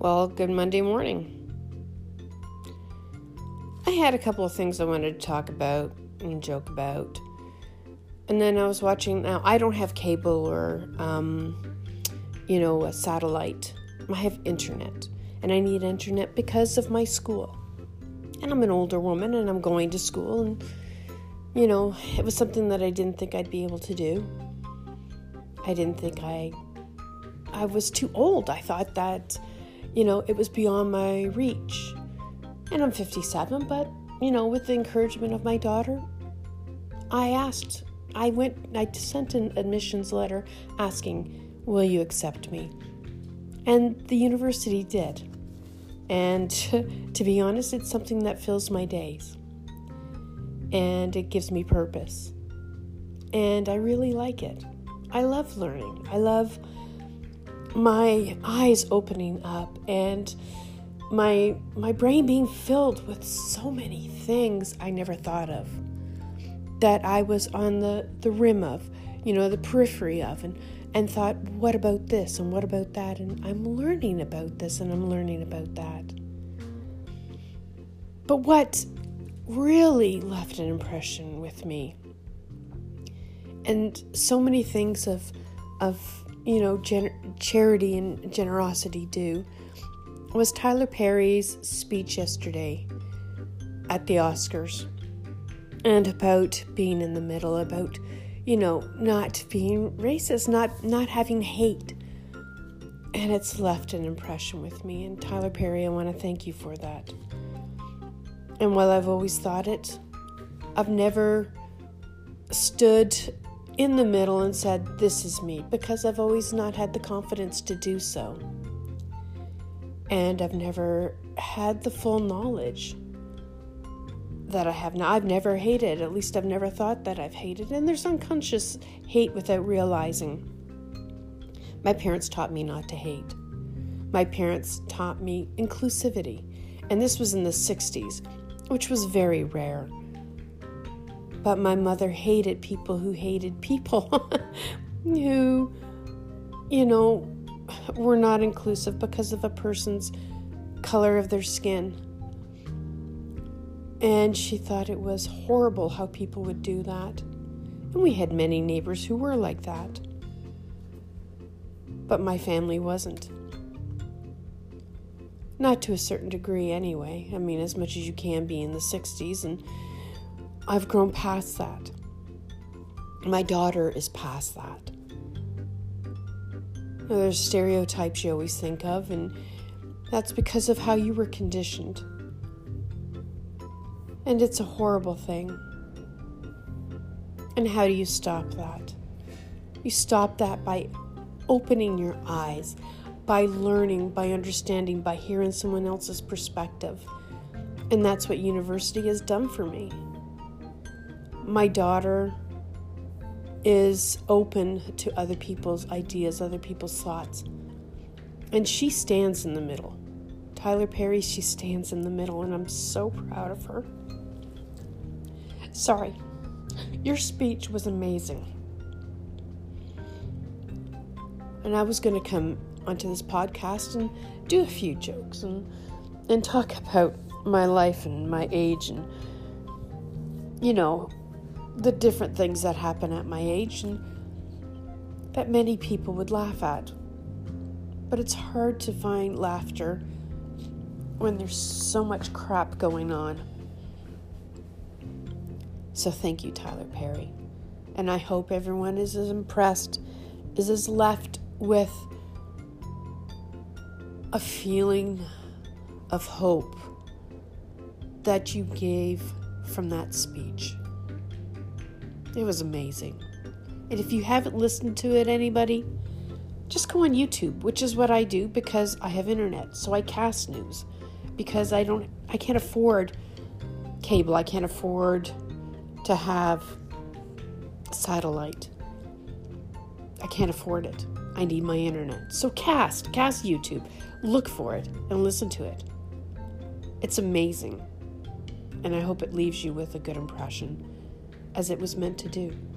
Well, good Monday morning. I had a couple of things I wanted to talk about and joke about. And then I was watching, now I don't have cable or, a satellite. I have internet. And I need internet because of my school. And I'm an older woman and I'm going to school. And, it was something that I didn't think I'd be able to do. I didn't think I was too old. I thought that, it was beyond my reach. And I'm 57, but, with the encouragement of my daughter, I sent an admissions letter asking, will you accept me? And the university did. And to be honest, it's something that fills my days. And it gives me purpose. And I really like it. I love learning. I love my eyes opening up and my brain being filled with so many things I never thought of, that I was on the rim of, the periphery of, and thought, what about this and what about that? And I'm learning about this and I'm learning about that. But what really left an impression with me, and so many things of charity and generosity do, was Tyler Perry's speech yesterday at the Oscars, and about being in the middle, about, not being racist, not having hate. And it's left an impression with me. And Tyler Perry, I want to thank you for that. And while I've always thought it, I've never stood in the middle and said, this is me, because I've always not had the confidence to do so. And I've never had the full knowledge that I have now. I've never hated, at least I've never thought that I've hated. And there's unconscious hate without realizing. My parents taught me not to hate. My parents taught me inclusivity. And this was in the 60s, which was very rare. But my mother hated people who hated people who, were not inclusive because of a person's color of their skin. And she thought it was horrible how people would do that. And we had many neighbors who were like that. But my family wasn't. Not to a certain degree anyway. I mean, as much as you can be in the 60s, and I've grown past that. My daughter is past that. Now, there's stereotypes you always think of, and that's because of how you were conditioned. And it's a horrible thing. And how do you stop that? You stop that by opening your eyes, by learning, by understanding, by hearing someone else's perspective. And that's what university has done for me. My daughter is open to other people's ideas, other people's thoughts. And she stands in the middle. Tyler Perry, she stands in the middle, and I'm so proud of her. Sorry, your speech was amazing. And I was going to come onto this podcast and do a few jokes and talk about my life and my age and, the different things that happen at my age and that many people would laugh at. But it's hard to find laughter when there's so much crap going on. So thank you, Tyler Perry. And I hope everyone is as impressed, is as left with a feeling of hope that you gave from that speech. It was amazing. And if you haven't listened to it, anybody, just go on YouTube, which is what I do because I have internet. So I cast news because I can't afford cable. I can't afford to have satellite. I can't afford it. I need my internet. So cast YouTube. Look for it and listen to it. It's amazing. And I hope it leaves you with a good impression, as it was meant to do.